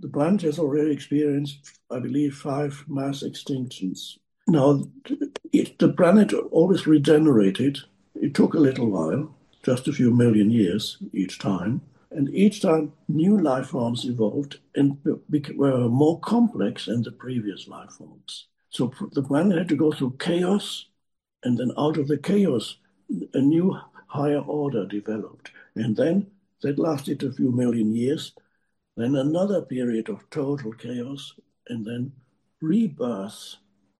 The planet has already experienced, I believe, 5 mass extinctions. Now, the planet always regenerated. It took a little while, just a few million years each time. And each time, new life forms evolved and were more complex than the previous life forms. So the planet had to go through chaos, and then out of the chaos, a new higher order developed. And then that lasted a few million years, then another period of total chaos, and then rebirth.